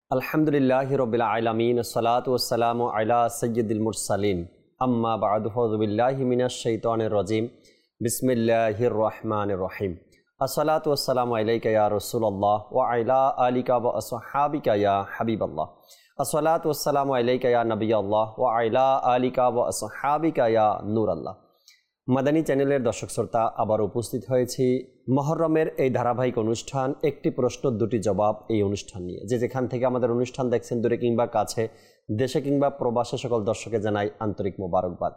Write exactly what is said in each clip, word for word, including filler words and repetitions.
আলহামদুলিল্লাহি রাব্বিল আলামিন আসসালাতু ওয়াসসালামু আলা সাইয়্যিদিল মুরসালিন আম্মা বা'দু ফাউযু বিল্লাহি মিনাশ শাইতানির রাজিম বিসমিল্লাহির রহমানির রহিম আসসালাতু ওয়াসসালামু আলাইকা ইয়া রাসূলুল্লাহ ওয়া আলা আলিকা ওয়া আসহাবিকা ইয়া হাবিবাল্লাহ আসসালাতু ওয়াসসালামু আলাইকা ইয়া নবিয়াল্লাহ ওয়া আলা আলিকা ওয়া আসহাবিকা ইয়া নূরাল্লাহ। মাদানী চ্যানেলের দর্শক শ্রোতা, আবার উপস্থিত হয়েছি মুহররমের এই ধারাবাহিক অনুষ্ঠান একটি প্রশ্ন দুটি জবাব এই অনুষ্ঠান নিয়ে। যে যেখান থেকে আমাদের অনুষ্ঠান দেখছেন, দূরে কিংবা কাছে, দেশে কিংবা প্রবাসে, সকল দর্শকে জানাই আন্তরিক মোবারকবাদ।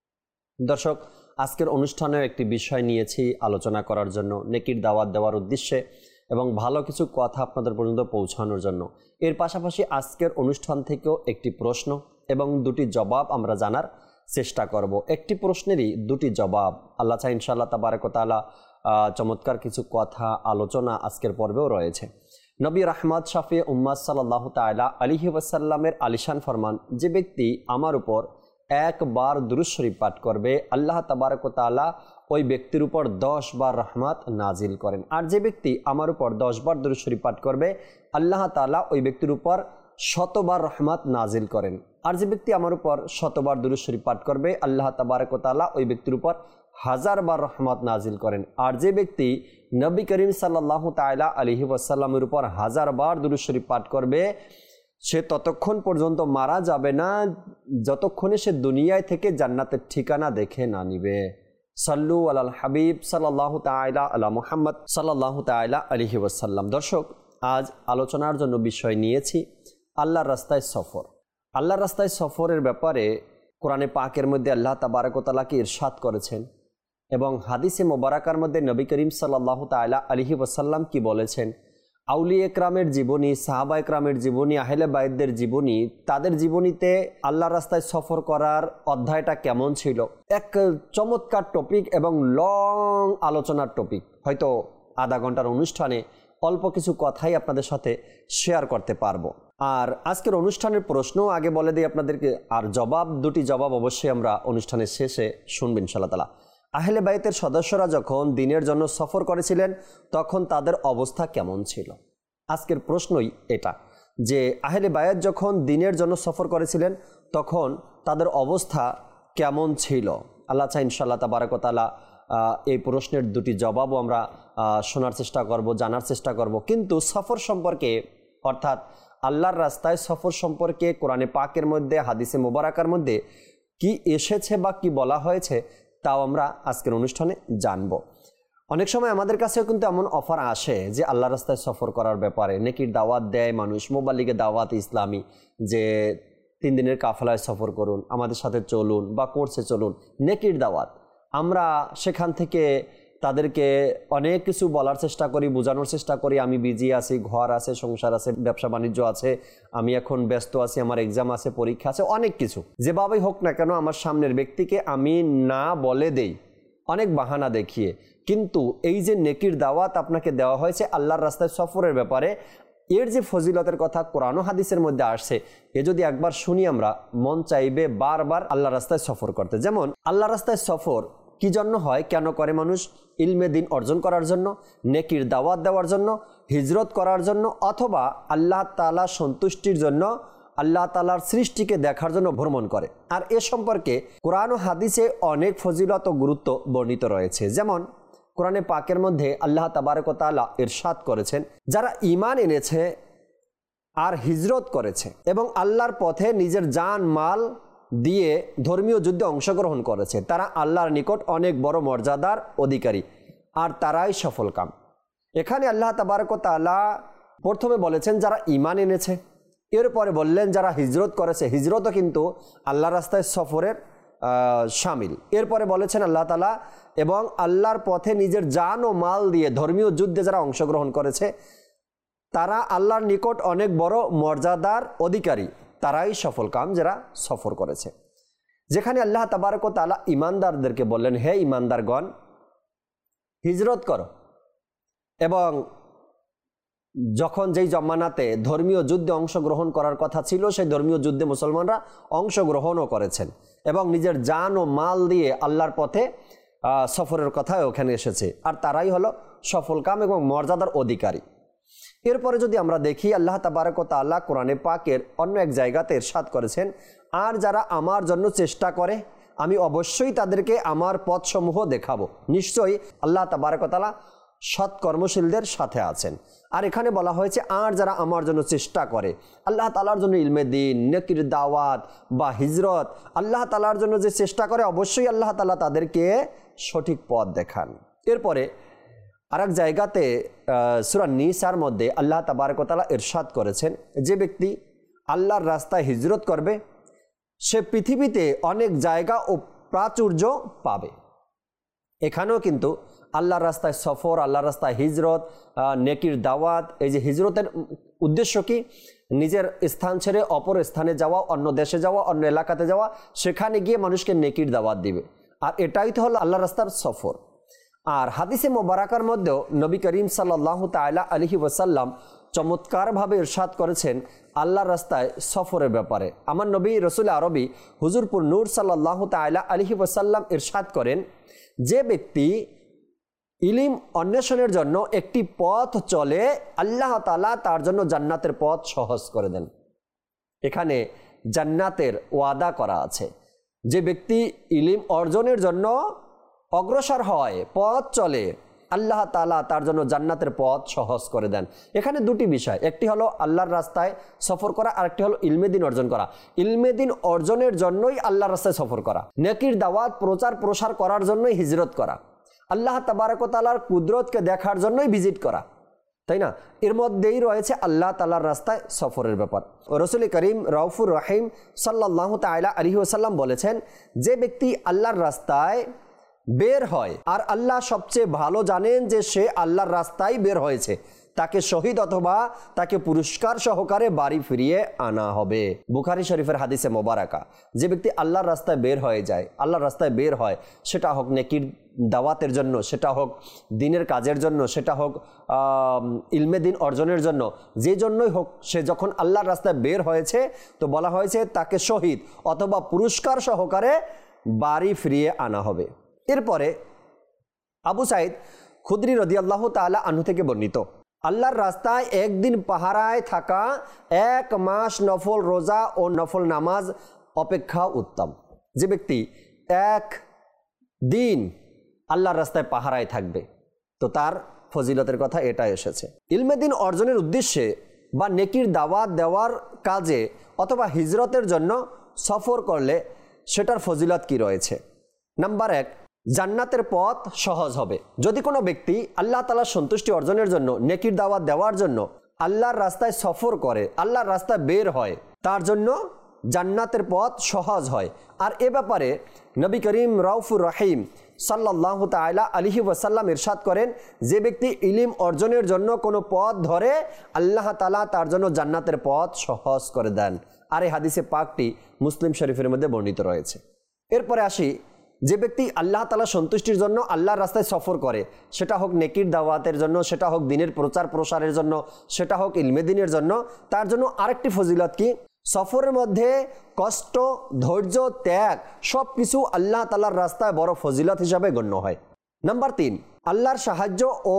দর্শক, আজকের অনুষ্ঠানের একটি বিষয় নিয়েছি আলোচনা করার জন্য, নেকির দাওয়াত দেওয়ার উদ্দেশ্যে এবং ভালো কিছু কথা আপনাদের পর্যন্ত পৌঁছানোর জন্য। এর পাশাপাশি আজকের অনুষ্ঠান থেকেও একটি প্রশ্ন এবং দুটি জবাব আমরা জানার চেষ্টা করব। একটি প্রশ্নেরই দুটি জবাব। আল্লাহ চাই ইনশাআল্লাহ তাবারক ওয়া তাআলা চমৎকার কিছু কথা আলোচনা আজকের পর্বেও রয়েছে। নবী রাহমাত শাফি উম্মাত সাল্লাল্লাহু তাআলা আলাইহি ওয়াসাল্লামের আলিশান ফরমান, যে ব্যক্তি আমার উপর একবার দুরূদ শরীফ পাঠ করবে, আল্লাহ তাবারক ওয়া তাআলা ওই ব্যক্তির উপর দশ বার রহমত নাজিল করেন। আর যে ব্যক্তি আমার উপর দশ বার দুরূদ শরীফ পাঠ করবে, আল্লাহ তাআলা ওই ব্যক্তির উপর শতবার রহমত নাজিল করেন। আর যে ব্যক্তি আমার উপর শতবার দুরূদ শরীফ পাঠ করবে, আল্লাহ তাবারক ওয়া তাআলা ওই ব্যক্তির উপর হাজার বার রহমত নাজিল করেন। আর যে ব্যক্তি নবী করিম সাল্লাল্লাহু তাআলা আলাইহি ওয়াসাল্লামের উপর হাজার বার দুরূদ শরীফ পাঠ করবে, সে ততক্ষণ পর্যন্ত মারা যাবে না যতক্ষণে সে দুনিয়ায় থেকে জান্নাতের ঠিকানা দেখে না নিবে। সাল্লু আলাল হাবিব সাল্লাল্লাহু তাআলা আলা মুহাম্মদ সাল্লাল্লাহু তাআলা আলাইহি ওয়াসাল্লাম। দর্শক, আজ আলোচনার জন্য বিষয় নিয়েছি আল্লাহর রাস্তায় সফর। আল্লাহর রাস্তায় সফরের ব্যাপারে কোরআনে পাকের মধ্যে আল্লাহ তাবারক ওয়া তাআলা কি ইরশাদ করেছেন এবং হাদিসে মোবারকার মধ্যে নবী করিম সাল্লাল্লাহু তাআলা আলাইহি ওয়াসাল্লাম কি বলেছেন, আউলিয়া একরামের জীবনী, সাহাবা একরামের জীবনী, আহলে বাইতদের জীবনী, তাদের জীবনীতে আল্লাহর রাস্তায় সফর করার অধ্যায়টা কেমন ছিল। এক চমৎকার টপিক এবং লং আলোচনার টপিক। হয়তো আধা ঘন্টার অনুষ্ঠানে অল্প কিছু কথাই আপনাদের সাথে শেয়ার করতে পারবো। আর আজকের অনুষ্ঠানের প্রশ্ন আগে বলে দিই আপনাদেরকে, আর জবাব দুটি জবাব অবশ্যই আমরা অনুষ্ঠানের শেষে শুনবেন ইনশাআল্লাহ তাআলা। আহলে বাইতের সদস্যরা যখন দিনের জন্য সফর করেছিলেন তখন তাদের অবস্থা কেমন ছিল? আজকের প্রশ্নই এটা, যে আহলে বাইত যখন দিনের জন্য সফর করেছিলেন তখন তাদের অবস্থা কেমন ছিল। আল্লাহ চাই ইনশাআল্লাহ তাবারক ওয়া তাআলা এই প্রশ্নের দুটি জবাবও আমরা শোনার চেষ্টা করব, জানার চেষ্টা করব। কিন্তু সফর সম্পর্কে, অর্থাৎ আল্লাহর রাস্তায় সফর সম্পর্কে কোরআনে পাকের মধ্যে, হাদিসে মোবারকার মধ্যে কি এসেছে বা কি বলা হয়েছে তাও আমরা আজকের অনুষ্ঠানে জানব। অনেক সময় আমাদের কাছেও কিন্তু এমন অফার আসে যে আল্লাহর রাস্তায় সফর করার ব্যাপারে নেকির দাওয়াত দেয় মানুষ, মোবাল্লিগে দাওয়াত ইসলামী, যে তিন দিনের কাফেলায় সফর করুন, আমাদের সাথে চলুন বা কোর্সে চলুন, নেকির দাওয়াত। আমরা সেখান থেকে তাদেরকে অনেক কিছু বলার চেষ্টা করি, বোঝানোর চেষ্টা করি, আমি বিজি আছি, ঘর আছে, সংসার আছে, ব্যবসা বাণিজ্য আছে, আমি এখন ব্যস্ত আছি, আমার এক্সাম আছে, পরীক্ষা আছে, অনেক কিছু। যেভাবেই হোক না কেন আমার সামনের ব্যক্তিকে আমি না বলে দেই অনেক বাহানা দেখিয়ে। কিন্তু এই যে নেকির দাওয়াত আপনাকে দেওয়া হয়েছে আল্লাহর রাস্তায় সফরের ব্যাপারে, এর যে ফজিলতের কথা কোরআন ও হাদিসের মধ্যে আসছে, এ যদি একবার শুনি আমরা, মন চাইবে বারবার আল্লাহর রাস্তায় সফর করতে। যেমন আল্লাহর রাস্তায় সফর কি জন্য হয়, কেন করে মানুষ? ইলমে দিন অর্জন করার জন্য, নেকির দাওয়াত দেওয়ার জন্য, হিজরত করার জন্য, অথবা আল্লাহ তাআলা সন্তুষ্টির জন্য, আল্লাহ তাআলার সৃষ্টিকে দেখার জন্য ভ্রমণ করে। আর এ সম্পর্কে কোরআন ও হাদিসে অনেক ফজিলত ও গুরুত্ব বর্ণিত রয়েছে। যেমন কোরআনে পাকের মধ্যে আল্লাহ তাবারক ওয়া তাআলা ইরশাদ করেছেন, যারা ঈমান এনেছে আর হিজরত করেছে এবং আল্লাহর পথে নিজের জান মাল দিয়ে ধর্মীয় যুদ্ধে অংশগ্রহণ করেছে, তারা আল্লাহর নিকট অনেক বড় মর্যাদার অধিকারী, আর তারাই সফল কাম। এখানে আল্লাহ তাবারক ওয়া তাআলা প্রথমে বলেছেন যারা ঈমান এনেছে, এরপরে বললেন যারা হিজরত করেছে। হিজরতও কিন্তু আল্লাহর রাস্তায় সফরের শামিল। এরপরে বলেছেন আল্লাহ তাআলা, এবং আল্লাহর পথে নিজের জান ও মাল দিয়ে ধর্মীয় যুদ্ধে যারা অংশগ্রহণ করেছে তারা আল্লাহর নিকট অনেক বড় মর্যাদার অধিকারী, তারাই সফল কাম যারা সফর করেছে। যেখানে আল্লাহ তাবারক ওয়া তাআলা ইমানদারদেরকে বললেন, হে ইমানদারগণ, হিজরত করো। এবং যখন যেই জমানাতে ধর্মীয় যুদ্ধে অংশগ্রহণ করার কথা ছিল, সেই ধর্মীয় যুদ্ধে মুসলমানরা অংশগ্রহণও করেছেন এবং নিজের জান ও মাল দিয়ে আল্লাহর পথে সফরের কথা ওখানে এসেছে, আর তারাই হলো সফল কাম এবং মর্যাদার অধিকারী। এরপরে যদি আমরা দেখি, আল্লাহ তাবারক ওয়া তাআলা কোরআনে পাকের অন্য এক জায়গাতে ইরশাদ করেছেন, আর যারা আমার জন্য চেষ্টা করে আমি অবশ্যই তাদেরকে আমার পথসমূহ দেখাবো। নিশ্চয়ই আল্লাহ তাবারক ওয়া তাআলা সৎ কর্মশীলদের সাথে আছেন। আর এখানে বলা হয়েছে, আর যারা আমার জন্য চেষ্টা করে, আল্লাহ তাআলার জন্য ইলমে দ্বীন, নেকির দাওয়াত বা হিজরত, আল্লাহ তাআলার জন্য যে চেষ্টা করে অবশ্যই আল্লাহ তাআলা তাদেরকে সঠিক পথ দেখান। এরপরে আরেক জায়গাতে সূরা নিসার মধ্যে আল্লাহ তাবারক ওয়া তাআলা ইরশাদ করেছেন, যে ব্যক্তি আল্লাহর রাস্তায় হিজরত করবে সে পৃথিবীতে অনেক জায়গা ও প্রাচুর্য পাবে। এখানেও কিন্তু আল্লাহর রাস্তায় সফর, আল্লাহর রাস্তায় হিজরত, নেকির দাওয়াত, এই যে হিজরতের উদ্দেশ্য কি? নিজের স্থান ছেড়ে অপর স্থানে যাওয়া, অন্য দেশে যাওয়া, অন্য এলাকাতে যাওয়া, সেখানে গিয়ে মানুষকে নেকির দাওয়াত দিবে। আর এটাই তো হলো আল্লাহর রাস্তার সফর। আর হাদিসে মোবারকার মধ্যেও নবী করিম সাল্লাল্লাহু তাআলা আলাইহি ওয়াসাল্লাম চমৎকারভাবে ইরশাদ করেছেন আল্লাহর রাস্তায় সফরের ব্যাপারে। আমার নবী রসুল আরবি হুজুরপুর নূর সাল্লাল্লাহু তাআলা আলাইহি ওয়াসাল্লাম ইরশাদ করেন, যে ব্যক্তি ইলম অন্বেষণের জন্য একটি পথ চলে, আল্লাহ তাআলা তার জন্য জান্নাতের পথ সহজ করে দেন। এখানে জান্নাতের ওয়াদা করা আছে। যে ব্যক্তি ইলম অর্জনের জন্য অগ্রসর হয়, পথ চলে, আল্লাহ তাআলা তার জন্য জান্নাতের পথ সহজ করে দেন। এখানে দুটি বিষয়, একটি হলো আল্লাহর রাস্তায় সফর করা, আর একটি হলো ইলমে দ্বীন অর্জন করা। ইলমে দ্বীন অর্জনের জন্যই আল্লাহর রাস্তায় সফর করা, নেকির দাওয়াত প্রচার প্রসার করার জন্যই হিজরত করা, আল্লাহ তাবারক ওয়া তাআলার কুদরতকে দেখার জন্যই ভিজিট করা, তাই না? এর মধ্যেই রয়েছে আল্লাহ তাআলার রাস্তায় সফরের ব্যাপার। রাসূল করিম রাউফুর রহিম সাল্লাল্লাহু তাআলা আলাইহি ওয়াসাল্লাম বলেছেন, যে ব্যক্তি আল্লাহর রাস্তায় বের হয় আর আল্লাহ সবচেয়ে ভালো জানেন যে সে আল্লাহর রাস্তায় বের হয়েছে, তাকে শহীদ অথবা তাকে পুরস্কার সহকারে বাড়ি ফিরিয়ে আনা হবে। বুখারী শরীফের হাদিসে মোবারকা। যে ব্যক্তি আল্লাহর রাস্তায় বের হয়ে যায়, আল্লাহর রাস্তায় বের হয়, সেটা হোক নেকির দাওয়াতের জন্য, সেটা হোক দিনের কাজের জন্য, সেটা হোক ইলমে দ্বীন অর্জনের জন্য, যে জন্যই হোক, সে যখন আল্লাহর রাস্তায় বের হয়েছে তো বলা হয়েছে তাকে শহীদ অথবা পুরস্কার সহকারে বাড়ি ফিরিয়ে আনা হবে। এরপরে আবু সাঈদ খুদরি রাদিয়াল্লাহু তাআলা আনহু থেকে বর্ণিত, আল্লাহর রাস্তায় একদিন পাহারায় থাকা এক মাস নফল রোজা ও নফল নামাজ অপেক্ষা উত্তম। যে ব্যক্তি এক দিন আল্লাহর রাস্তায় পাহারায় থাকবে তো তার ফজিলতের কথা এটা এসেছে। ইলমে দ্বীন অর্জনের উদ্দেশ্যে বা নেকির দাওয়াত দেওয়ার কাজে অথবা হিজরতের জন্য সফর করলে সেটার ফজিলত কি রয়েছে? নাম্বার এক, জান্নাতের পথ সহজ হবে। যদি কোনো ব্যক্তি আল্লাহ তাআলার সন্তুষ্টি অর্জনের জন্য, নেকির দাওয়াত দেওয়ার জন্য আল্লাহর রাস্তায় সফর করে, আল্লাহর রাস্তায় বের হয়, তার জন্য জান্নাতের পথ সহজ হয়। আর এ ব্যাপারে নবী করিম রাউফুর রহিম সাল্লাল্লাহু তাআলা আলাইহি ওয়াসাল্লাম ইরশাদ করেন, যে ব্যক্তি ইলম অর্জনের জন্য কোনো পথ ধরে, আল্লাহ তাআলা তার জন্য জান্নাতের পথ সহজ করে দেন। আর এই হাদিসে পাকটি মুসলিম শরীফের মধ্যে বর্ণিত রয়েছে। এরপরে আসি, যে ব্যক্তি আল্লাহ তাআলা সন্তুষ্টির জন্য আল্লাহর রাস্তায় সফর করে, সেটা হোক নেকির দাওয়াতের জন্য, সেটা হোক দিনের প্রচার প্রসারের জন্য, সেটা হোক ইলমে দ্বীনের জন্য, তার জন্য আরেকটি ফজিলত কি? সফরের মধ্যে কষ্ট, ধৈর্য, ত্যাগ সব কিছু আল্লাহ তাআলার রাস্তায় বড় ফজিলত হিসাবে গণ্য হয়। নাম্বার তিন, আল্লাহর সাহায্য ও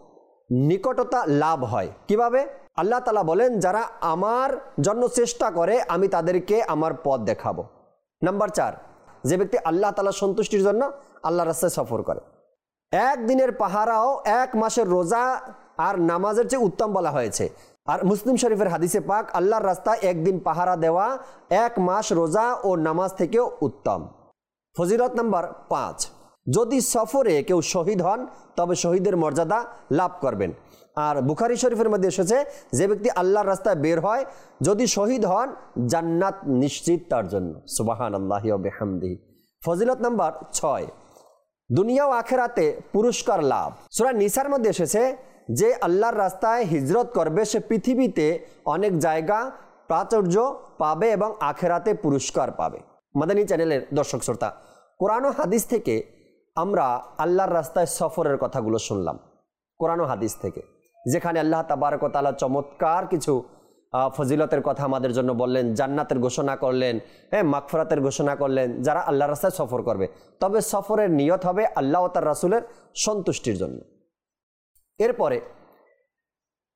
নিকটতা লাভ হয়। কিভাবে? আল্লাহ তাআলা বলেন, যারা আমার জন্য চেষ্টা করে আমি তাদেরকে আমার পথ দেখাবো। নাম্বার চার, যে ব্যক্তি আল্লাহ তাআলার সন্তুষ্টির জন্য আল্লাহর রাস্তায় সফর করে, একদিনের পাহারাও এক মাসের রোজা আর নামাজের চেয়ে উত্তম বলা হয়েছে। আর মুসলিম শরীফের হাদিসে পাক, আল্লাহর রাস্তায় একদিন পাহারা দেওয়া এক মাস রোজা ও নামাজ থেকেও উত্তম। ফজিলত নাম্বার পাঁচ, যদি সফরে কেউ শহীদ হন তবে শহীদের মর্যাদা লাভ করবেন। আর বুখারী শরীফের মধ্যে এসেছে, যে ব্যক্তি আল্লাহর রাস্তায় বের হয় যদি শহীদ হন জান্নাত নিশ্চিত তার জন্য। সুবহানাল্লাহি ওয়া বিহামদিহি। ফজিলত নাম্বার ছয়, দুনিয়া ও আখিরাতে পুরস্কার লাভ। সূরা নিসার মধ্যে এসেছে, যে আল্লাহর রাস্তায় হিজরত করবে সে পৃথিবীতে অনেক জায়গা প্রাচুর্য পাবে এবং আখিরাতে পুরস্কার পাবে। মাদানী চ্যানেলের দর্শক শ্রোতা, কোরআন ও হাদিস থেকে আমরা আল্লাহর রাস্তায় সফরের কথাগুলো শুনলাম, কোরআন ও হাদিস থেকে, যেখানে আল্লাহ তাবারক ওয়া তাআলা চমৎকার কিছু ফজিলতের কথা আমাদের জন্য বললেন, জান্নাতের ঘোষণা করলেন, হ্যাঁ মাগফিরাতের ঘোষণা করলেন যারা আল্লাহর রাস্তায় সফর করবে। তবে সফরের নিয়ত হবে আল্লাহ ও তার রাসূলের সন্তুষ্টির জন্য। এরপরে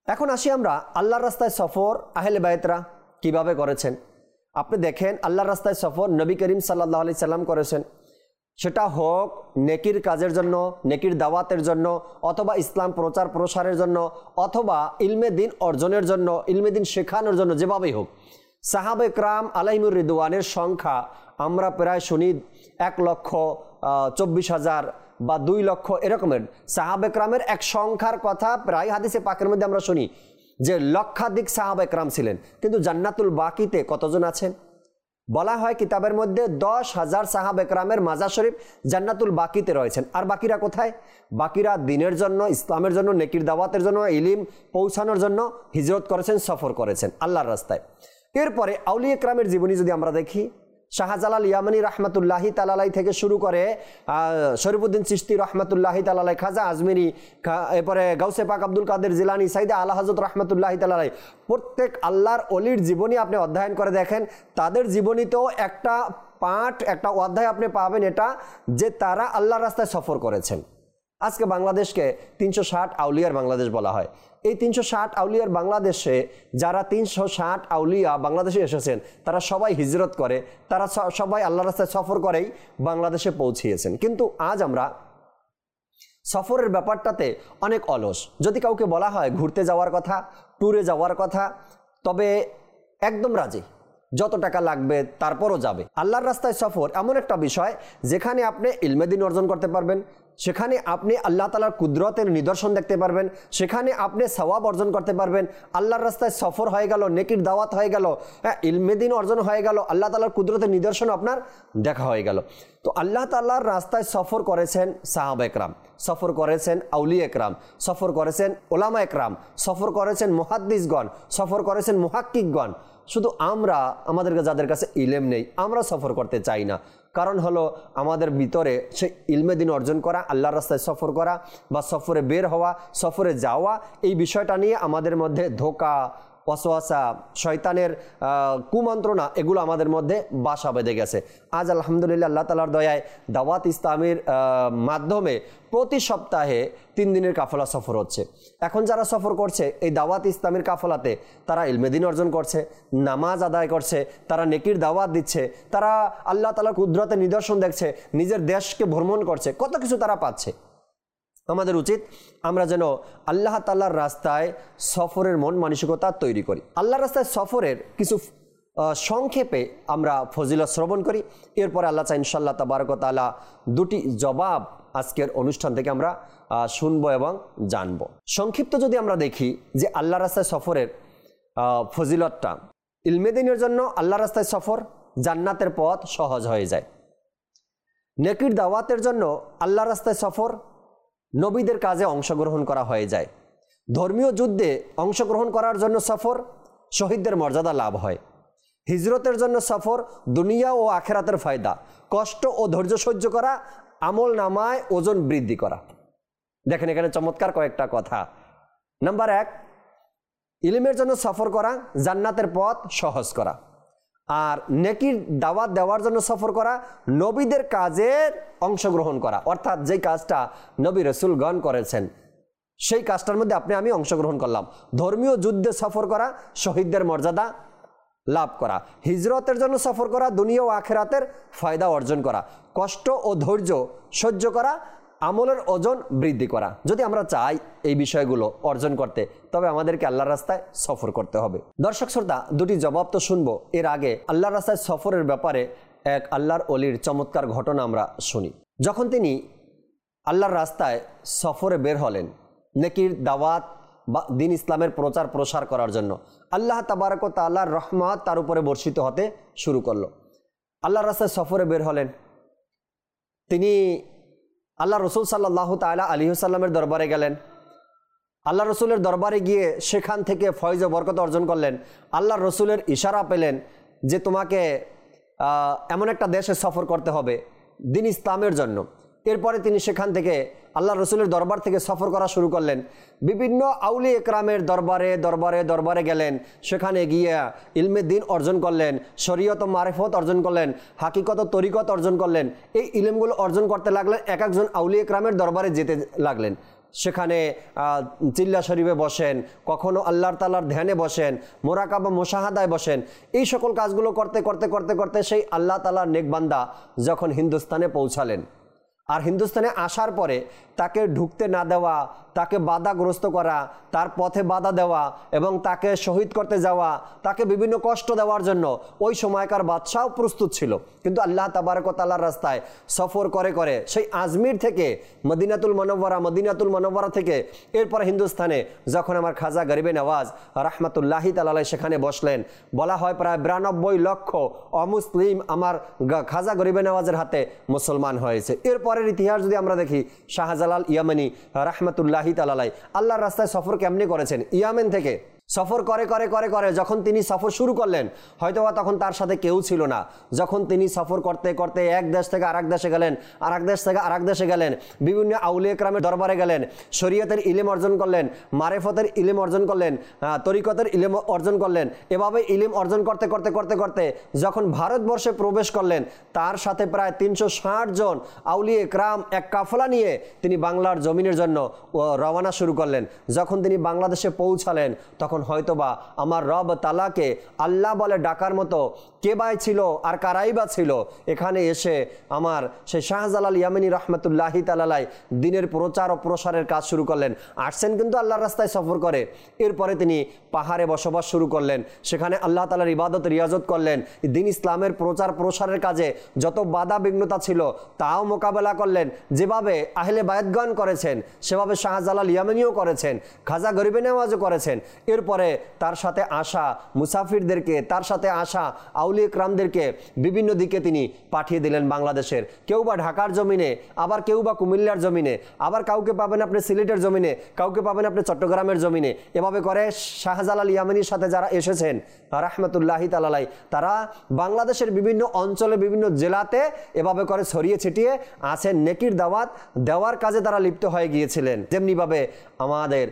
এখন আসি আমরা আল্লাহর রাস্তায় সফর আহলে বাইতরা কিভাবে করেছেন। আপনি দেখেন আল্লাহর রাস্তায় সফর নবী করিম সাল্লাল্লাহু আলাইহি সাল্লাম করেছেন, সেটা হোক নেকির কাজের জন্য, নেকির দাওয়াতের জন্য, অথবা ইসলাম প্রচার প্রসারের জন্য, অথবা ইলমে দিন অর্জনের জন্য, ইলমে দিন শেখানোর জন্য, যেভাবেই হোক। সাহাবা ইকরাম আলাইহিমুর রিদওয়ানের সংখ্যা আমরা প্রায় শুনি এক লক্ষ চব্বিশ হাজার বা দুই লক্ষ এরকমের সাহাবা ইকরামের এক সংখ্যার কথা প্রায় হাদিসে পাকের মধ্যে আমরা শুনি যে লক্ষাধিক সাহাবা ইকরাম ছিলেন। কিন্তু জান্নাতুল বাকিতে কতজন আছেন? বলা হয় কিতাবের মধ্যে দশ হাজার সাহাবা ইকরামের মাজার শরীফ জান্নাতুল বাকিতে রয়েছেন। আর বাকিরা কোথায়? বাকিরা দিনের জন্য, ইসলামের জন্য, নেকির দাওয়াতের জন্য, ইলম পৌঁছানোর জন্য হিজরত করেছেন, সফর করেছেন আল্লাহর রাস্তায়। এরপরে আউলিয়া ইকরামের জীবনী যদি আমরা দেখি, শাহজালাল ইয়ামানি রহমতুল্লাহি তাআলাই থেকে শুরু করে শরীফুদ্দিন চিশতি রহমতুল্লাহি তাআলাই, খাজা আজমিরি, এরপরে গাউসে পাক আব্দুল কাদের জিলানি, সাইদা আলা হযরত রহমতুল্লাহি তাআলাই, প্রত্যেক আল্লাহর অলির জীবনী আপনি অধ্যয়ন করে দেখেন, তাদের জীবনীতেও একটা পাঠ, একটা অধ্যায় আপনি পাবেন এটা যে তারা আল্লাহর রাস্তায় সফর করেছেন। আজকে বাংলাদেশকে তিনশো ষাট আউলিয়ার বাংলাদেশ বলা হয়। এই তিনশো ষাট আউলিয়ার বাংলাদেশে যারা তিনশো ষাট আউলিয়া বাংলাদেশে এসেছেন তারা সবাই হিজরত করে, তারা সবাই আল্লাহর রাস্তায় সফর করেই বাংলাদেশে পৌঁছিয়েছেন। কিন্তু আজ আমরা সফরের ব্যাপারটাতে অনেক অলস। যদি কাউকে বলা হয় ঘুরতে যাওয়ার কথা, ট্যুরে যাওয়ার কথা, তবে একদম রাজি, যত টাকা লাগবে তারপরও যাবে। আল্লাহর রাস্তায় সফর এমন একটা বিষয় যেখানে আপনি ইলমে দিন অর্জন করতে পারবেন, সেখানে আপনি আল্লাহ তাআলার কুদরতের নিদর্শন দেখতে পারবেন, সেখানে আপনি সওয়াব অর্জন করতে পারবেন। আল্লাহর রাস্তায় সফর হয়ে গেল, নেকির দাওয়াত হয়ে গেল, হ্যাঁ ইলমে দিন অর্জন হয়ে গেল, আল্লাহ তাআলার কুদরতের নিদর্শন আপনার দেখা হয়ে গেল। তো আল্লাহ তাআলার রাস্তায় সফর করেছেন সাহাবা একরাম, সফর করেছেন আউলিয়া একরাম, সফর করেছেন ওলামা একরাম, সফর করেছেন মুহাদ্দিসগণ, সফর করেছেন মুহাক্কিকগণ। শুধু আমরা, আমাদেরকে যাদের কাছে ইলম নেই, আমরা সফর করতে চাই না। কারণ হলো আমাদের ভিতরে সেই ইলমে দিন অর্জন করা, আল্লাহর রাস্তায় সফর করা বা সফরে বের হওয়া, সফরে যাওয়া, এই বিষয়টা নিয়ে আমাদের মধ্যে ধোঁকা, ওয়াসওয়াসা, শয়তানের কুমন্ত্রণা, এগুলো আমাদের মধ্যে বাসা বেঁধে গেছে। আজ আলহামদুলিল্লাহ আল্লাহ তাআলার দয়ায় দাওয়াত ইসলামের মাধ্যমে প্রতি সপ্তাহে তিন দিনের কাফলা সফর হচ্ছে। এখন যারা সফর করছে এই দাওয়াত ইসলামের কাফলাতে, তারা ইলমে দিন অর্জন করছে, নামাজ আদায় করছে, তারা নেকির দাওয়াত দিচ্ছে, তারা আল্লাহ তাআলার কুদরতের নিদর্শন দেখছে, নিজের দেশকে ভ্রমণ করছে, কত কিছু তারা পাচ্ছে। আমাদের উচিত আমরা যেন আল্লাহ তাআলার রাস্তায় সফরের মন মানসিকতা তৈরি করি। আল্লাহর রাস্তায় সফরের কিছু সংক্ষেপে আমরা ফজিলত শ্রবণ করি, এরপরে আল্লাহ চাই ইনশাআল্লাহ তাবারক ওয়া তাআলা দুটি জবাব আজকের অনুষ্ঠান থেকে আমরা শুনবো এবং জানবো। সংক্ষিপ্ত যদি আমরা দেখি যে আল্লাহর রাস্তায় সফরের ফজিলতটা, ইলমে দিনের জন্য আল্লাহর রাস্তায় সফর, জান্নাতের পথ সহজ হয়ে যায়। নেকির দাওয়াতের জন্য আল্লাহর রাস্তায় সফর, নবীদের কাজে অংশগ্রহণ করা হয়ে যায়। ধর্মীয় যুদ্ধে অংশগ্রহণ করার জন্য সফর, শহীদদের মর্যাদা লাভ হয়। হিজরতের জন্য সফর, দুনিয়া ও আখেরাতের ফায়দা, কষ্ট ও ধৈর্য সহ্য করা, আমল নামায় ওজন বৃদ্ধি করা। দেখেন এখানে চমৎকার কয়েকটা কথা। নাম্বার এক, ইলমের জন্য সফর করা, জান্নাতের পথ সহজ করা। আর নেকির দাওয়াত দেওয়ার জন্য সফর করা, নবীদের কাজের অংশগ্রহণ করা, অর্থাৎ যেই কাজটা নবী রাসূলগণ করেছেন সেই কাজটার মধ্যে আপনি আমি অংশগ্রহণ করলাম। ধর্মীয় যুদ্ধে সফর করা, শহীদদের মর্যাদা লাভ করা। হিজরতের জন্য সফর করা, দুনিয়া ও আখিরাতের ফায়দা অর্জন করা। কষ্ট ও ধৈর্য সহ্য করা, আমলের ওজন বৃদ্ধি করা। যদি আমরা চাই এই বিষয়গুলো অর্জন করতে, তবে আমাদেরকে আল্লাহর রাস্তায় সফর করতে হবে। দর্শক শ্রোতা, দুটি জবাব তো শুনবো। এর আগে আল্লাহর রাস্তায় সফরের ব্যাপারে এক আল্লাহর ওলির চমৎকার ঘটনা আমরা শুনি। যখন তিনি আল্লাহর রাস্তায় সফরে বের হলেন নেকির দাওয়াত বা দিন ইসলামের প্রচার প্রসার করার জন্য, আল্লাহ তাবারক ওয়া তাআলার রহমত তার উপরে বর্ষিত হতে শুরু করলো। আল্লাহর রাস্তায় সফরে বের হলেন, তিনি আল্লাহ রসুল সাল্লাল্লাহু তাআলা আলাইহি ওয়াসাল্লামের দরবারে গেলেন। আল্লাহ রসুলের দরবারে গিয়ে সেখান থেকে ফয়জ ও বরকত অর্জন করলেন। আল্লাহ রসুলের ইশারা পেলেন যে তোমাকে এমন একটা দেশে সফর করতে হবে দিন ইসলামের জন্য। এরপরে তিনি সেখান থেকে আল্লাহ রসুলের দরবার থেকে সফর করা শুরু করলেন। বিভিন্ন আউলিয়া ইকরামের দরবারে দরবারে দরবারে গেলেন, সেখানে গিয়ে ইলমে দিন অর্জন করলেন, শরীয়ত ও মারিফত অর্জন করলেন, হাকিকত ও তরিকত অর্জন করলেন। এই ইলমগুলো অর্জন করতে লাগলেন, এক একজন আউলিয়া ইকরামের দরবারে যেতে লাগলেন। সেখানে চিল্লা শরীফে বসেন, কখনো আল্লাহর তাআলার ধ্যানে বসেন, মোরাকাবা মুশাহাদায় বসেন। এই সকল কাজগুলো করতে করতে করতে করতে সেই আল্লাহ তাআলার নেক বান্দা যখন হিন্দুস্তানে পৌঁছালেন, আর হিন্দুস্তানে আসার পরে তাকে ঢুকতে না দেওয়া, তাকে বাধাগ্রস্ত করা, তার পথে বাধা দেওয়া এবং তাকে শহীদ করতে যাওয়া, তাকে বিভিন্ন কষ্ট দেওয়ার জন্য ওই সময়কার বাদশাও প্রস্তুত ছিল। কিন্তু আল্লাহ তাবারক ওয়া তাআলার রাস্তায় সফর করে করে সেই আজমির থেকে মদিনাতুল মুনাওয়ারা, মদিনাতুল মুনাওয়ারা থেকে এরপরে হিন্দুস্তানে যখন আমার খাজা গরিবে নওয়াজ রাহমাতুল্লাহি তাআলা আলাইহি সেখানে বসলেন, বলা হয় প্রায় বিরানব্বই লক্ষ অমুসলিম আমার খাজা গরিবে নওয়াজের হাতে মুসলমান হয়েছে। এরপরের ইতিহাস যদি আমরা দেখি, শাহজালাল ইয়ামানি রাহমাতুল্লাহি তাআলা আলাইহি আল্লাহর রাস্তায় সফর কেমনি করেছেন। ইয়ামেন থেকে সফর করে করে করে করে যখন তিনি সফর শুরু করলেন, হয়তোবা তখন তার সাথে কেউ ছিল না। যখন তিনি সফর করতে করতে এক দেশ থেকে আরেক দেশে গেলেন, আরেক দেশ থেকে আরেক দেশে গেলেন, বিভিন্ন আউলিয়া কেরামের দরবারে গেলেন, শরীয়তের ইলম অর্জন করলেন, মারেফতের ইলম অর্জন করলেন, তরিকতের ইলম অর্জন করলেন। এভাবে ইলম অর্জন করতে করতে করতে করতে যখন ভারতবর্ষে প্রবেশ করলেন, তার সাথে প্রায় তিনশো ষাট জন আউলিয়া কেরাম এক কাফলা নিয়ে তিনি বাংলার জমিনের জন্য রওনা শুরু করলেন। যখন তিনি বাংলাদেশে পৌঁছালেন, তখন হয়তোবা আমার রব তাআলাকে আল্লাহ বলে ডাকার মতো কে বাই ছিল আর কারাই বা ছিল। এখানে এসে আমার সেই শাহজালাল ইয়ামানি রাহমাতুল্লাহি তাআলা আলাইহি দিনের প্রচার ও প্রসারের কাজ শুরু করলেন। আসছেন কিন্তু আল্লাহর রাস্তায় সফর করে। এরপরে তিনি পাহাড়ে বসবাস শুরু করলেন, সেখানে আল্লাহ তাআলার ইবাদত রিয়াজত করলেন। দিন ইসলামের প্রচার প্রসারের কাজে যত বাধা বিঘ্নতা ছিল তাও মোকাবেলা করলেন। যেভাবে আহলে বায়াতগণ করেছেন সেভাবে শাহজালাল ইয়ামানিও করেছেন, খাজা গরিবে নওয়াজও করেছেন। এরপরে তার সাথে আসা মুসাফিরদেরকে, তার সাথে আসা আউলিয়া কেরামদেরকে বিভিন্ন দিকে তিনি পাঠিয়ে দিলেন বাংলাদেশের। কেউ বা ঢাকার জমিনে, আবার কেউ বা কুমিল্লার জমিনে, আবার কাউকে পাবেন আপনি সিলেটের জমিনে, কাউকে পাবেন আপনি চট্টগ্রামের জমিনে। এভাবে করে শাহজালাল ইয়ামানির সাথে যারা এসেছেন রাহমাতুল্লাহি তাআলা আলাইহি, তারা বাংলাদেশের বিভিন্ন অঞ্চলে, বিভিন্ন জেলাতে এভাবে করে ছড়িয়ে ছিটিয়ে আছেন, নেকির দাওয়াত দেওয়ার কাজে তারা লিপ্ত হয়ে গিয়েছিলেন। যেমনিভাবে আমাদের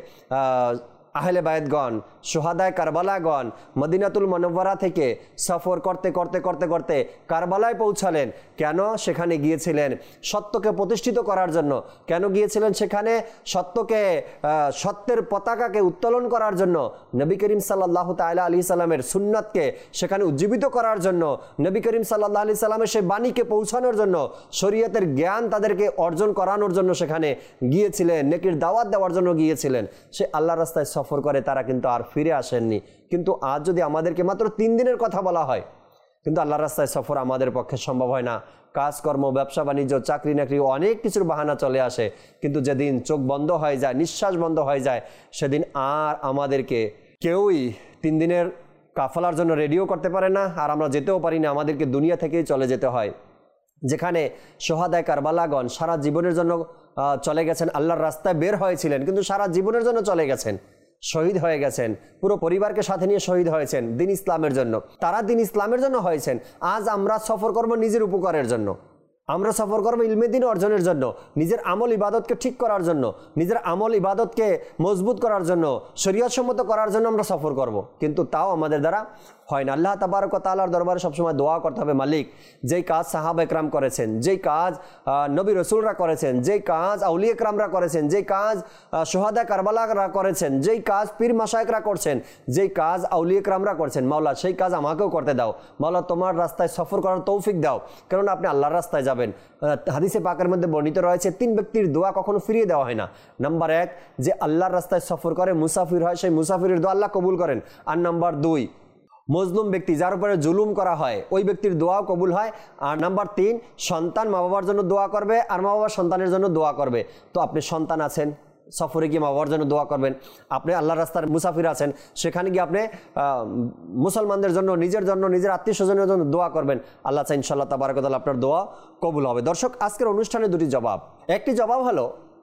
আহলে বায়াতগণ, শুহাদায়ে কারবালাগণ মদিনাতুল মুনাওয়ারা থেকে সফর করতে করতে করতে করতে কারবালায় পৌঁছালেন। কেন সেখানে গিয়েছিলেন? সত্যকে প্রতিষ্ঠিত করার জন্য। কেন গিয়েছিলেন সেখানে? সত্যকে, সত্যের পতাকাকে উত্তোলন করার জন্য, নবী করিম সাল্লাল্লাহু তাআলা আলাইহি সাল্লামের সুন্নাতকে সেখানে উজ্জীবিত করার জন্য, নবী করিম সাল্লাল্লাহু আলাইহি সাল্লামের সেই বাণীকে পৌঁছানোর জন্য, শরীয়তের জ্ঞান তাদেরকে অর্জন করানোর জন্য সেখানে গিয়েছিলেন, নেকির দাওয়াত দেওয়ার জন্য গিয়েছিলেন। সে আল্লাহর রাস্তায় সফর করে তারা কিন্তু আর ফিরে আসেননি। কিন্তু আজ যদি আমাদেরকে মাত্র তিন দিনের কথা বলা হয়, কিন্তু আল্লাহর রাস্তায় সফর আমাদের পক্ষে সম্ভব হয় না। কাজকর্ম, ব্যবসা বাণিজ্য, চাকরি নাকরি, অনেক কিছুর বাহানা চলে আসে। কিন্তু যেদিন চোখ বন্ধ হয়ে যায়, নিঃশ্বাস বন্ধ হয়ে যায়, সেদিন আর আমাদেরকে কেউই তিন দিনের কাফলার জন্য রেডিও করতে পারে না, আর আমরা যেতেও পারি না। আমাদেরকে দুনিয়া থেকেই চলে যেতে হয়। যেখানে শুহাদায়ে কারবালাগণ সারা জীবনের জন্য চলে গেছেন, আল্লাহর রাস্তায় বের হয়েছিলেন কিন্তু সারা জীবনের জন্য চলে গেছেন, শহীদ হয়ে গেছেন, পুরো পরিবারকে সাথে নিয়ে শহীদ হয়েছেন দিন ইসলামের জন্য। তারা দিন ইসলামের জন্য হয়েছেন। আজ আমরা সফর করব নিজের উপকারের জন্য, আমরা সফর করব ইলমে দ্বীন অর্জনের জন্য, নিজের আমল ইবাদতকে ঠিক করার জন্য, নিজের আমল ইবাদতকে মজবুত করার জন্য, শরীয়ত সম্মত করার জন্য আমরা সফর করব। কিন্তু তাও আমাদের দ্বারা হয় না। আল্লাহ তাবারক ওয়া তাআলার দরবারে সবসময় দোয়া করতে হবে, মালিক যেই কাজ সাহাবা একরাম করেছেন, যেই কাজ নবী রসুলরা করেছেন, যেই কাজ আউলিয়া একরামরা করেছেন, যেই কাজ শুহাদায়ে কারবালারা করেছেন, যেই কাজ পীর মাশায়েখরা করছেন, যেই কাজ আউলিয়া একরামরা করছেন, মাওলা সেই কাজ আমাকেও করতে দাও। মাওলা তোমার রাস্তায় সফর করার তৌফিক দাও, কেননা আপনি আল্লাহর রাস্তায় যাবেন। হাদিসে পাকের মধ্যে বর্ণিত রয়েছে তিন ব্যক্তির দোয়া কখনো ফিরিয়ে দেওয়া হয় না। নাম্বার এক, যে আল্লাহর রাস্তায় সফর করে মুসাফির হয়, সেই মুসাফিরের দোয়া আল্লাহ কবুল করেন। আর নাম্বার দুই, মজলুম ব্যক্তি যার উপরে জুলুম করা হয় ওই ব্যক্তির দোয়াও কবুল হয়। আর নাম্বার তিন, সন্তান মা বাবার জন্য দোয়া করবে আর মা বাবা সন্তানের জন্য দোয়া করবে। তো আপনি সন্তান আছেন, সফরে গিয়ে মা বাবার জন্য দোয়া করবেন। আপনি আল্লাহর রাস্তার মুসাফির আছেন, সেখানে গিয়ে আপনি মুসলমানদের জন্য, নিজের জন্য, নিজের আত্মীয় স্বজনের জন্য দোয়া করবেন। আল্লাহ চাই ইনশাআল্লাহ তাবারক ওয়া তাআলা আপনার দোয়া কবুল হবে। দর্শক, আজকের অনুষ্ঠানে দুটি জবাব। একটি জবাব হলো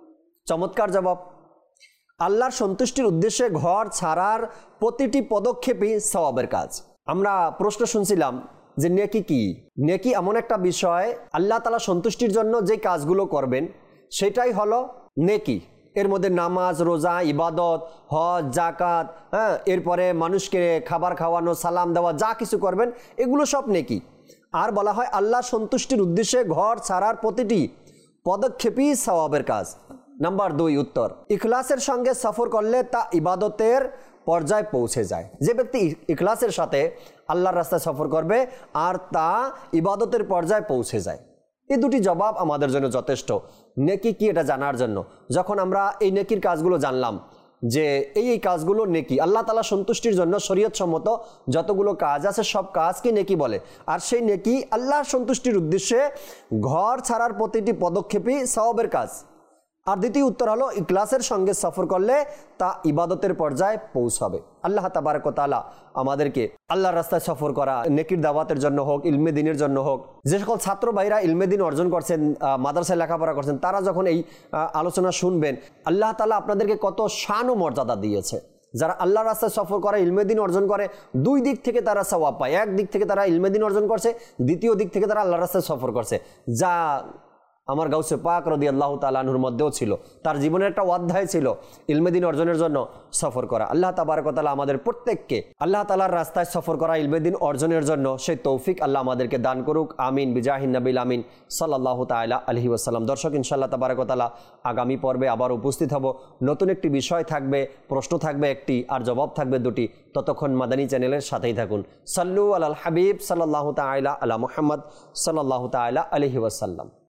চমৎকার জবাব, আল্লাহর সন্তুষ্টির উদ্দেশ্যে ঘর ছাড়ার প্রতিটি পদক্ষেপই সওয়াবের কাজ। আমরা প্রশ্ন শুনছিলাম যে নেকি কি? নেকি এমন একটা বিষয়, আল্লাহ তাআলা সন্তুষ্টির জন্য যে কাজগুলো করবেন সেটাই হলো নেকি। এর মধ্যে নামাজ, রোজা, ইবাদত, হজ, জাকাত, হ্যাঁ, এরপরে মানুষকে খাবার খাওয়ানো, সালাম দেওয়া, যা কিছু করবেন এগুলো সব নেকি। আর বলা হয় আল্লাহর সন্তুষ্টির উদ্দেশ্যে ঘর ছাড়ার প্রতিটি পদক্ষেপই সওয়াবের কাজ। নাম্বার দুই উত্তর, ইখলাসের সঙ্গে সফর করলে তা ইবাদতের পর্যায়ে পৌঁছে যায়। যে ব্যক্তি ইখলাসের সাথে আল্লাহর রাস্তায় সফর করবে আর তা ইবাদতের পর্যায়ে পৌঁছে যায়। এই দুটি জবাব আমাদের জন্য যথেষ্ট নেকি কি এটা জানার জন্য। যখন আমরা এই নেকির কাজগুলো জানলাম যে এই এই কাজগুলো নেকি, আল্লাহ তাআলা সন্তুষ্টির জন্য শরীয়ত সম্মত যতগুলো কাজ আছে সব কাজকে নেকি বলে, আর সেই নেকি আল্লাহর সন্তুষ্টির উদ্দেশ্যে ঘর ছাড়ার প্রতিটি পদক্ষেপই সওয়াবের কাজ। আর দ্বিতীয় উত্তর হলো ইখলাসের সঙ্গে সফর করলে তা ইবাদতের পর্যায়ে পৌঁছাবে। আল্লাহ তাবারক ওয়া তাআলা আমাদেরকে আল্লাহর রাস্তায় সফর করা, নেকির দাওয়াতের জন্য হোক, ইলমে দ্বীনের জন্য হোক, যে সকল ছাত্র ভাইরা ইলমে দ্বীন অর্জন করছেন, মাদ্রাসায় লেখাপড়া করছেন, তারা যখন এই আলোচনা শুনবেন, আল্লাহ তাআলা আপনাদেরকে কত শান ও মর্যাদা দিয়েছে। যারা আল্লাহর রাস্তায় সফর করে, ইলমে দ্বীন অর্জন করে, দুই দিক থেকে তারা সওয়াব পায়। এক দিক থেকে তারা ইলমে দ্বীন অর্জন করছে, দ্বিতীয় দিক থেকে তারা আল্লাহর রাস্তায় সফর করছে, যা আমার গাউসে পাক রাদিয়াল্লাহু তাআলা আনহুর মধ্যেও ছিল। তার জীবনের একটা অধ্যায় ছিল ইলমে দ্বীন অর্জনের জন্য সফর করা। আল্লাহ তাবারক ওয়া তাআলা আমাদের প্রত্যেককে আল্লাহ তাআলার রাস্তায় সফর করা, ইলমে দ্বীন অর্জনের জন্য সেই তৌফিক আল্লাহ আমাদেরকে দান করুক। আমিন বিজাহিন নবিল আমিন সাল্লাল্লাহু তাআলা আলাইহি ওয়াসাল্লাম। দর্শক, ইনশাআল্লাহ তাবারক ওয়া তাআলা আগামী পর্বে আবার উপস্থিত হব। নতুন একটি বিষয় থাকবে, প্রশ্ন থাকবে একটি, আর জবাব থাকবে দুটি। ততক্ষণ মাদানী চ্যানেলের সাথেই থাকুন। সাল্লু আলাল হাবিব সাল্লাল্লাহু তাআলা আলা মুহাম্মদ সাল্লাল্লাহু তাআলা আলাইহি ওয়াসাল্লাম।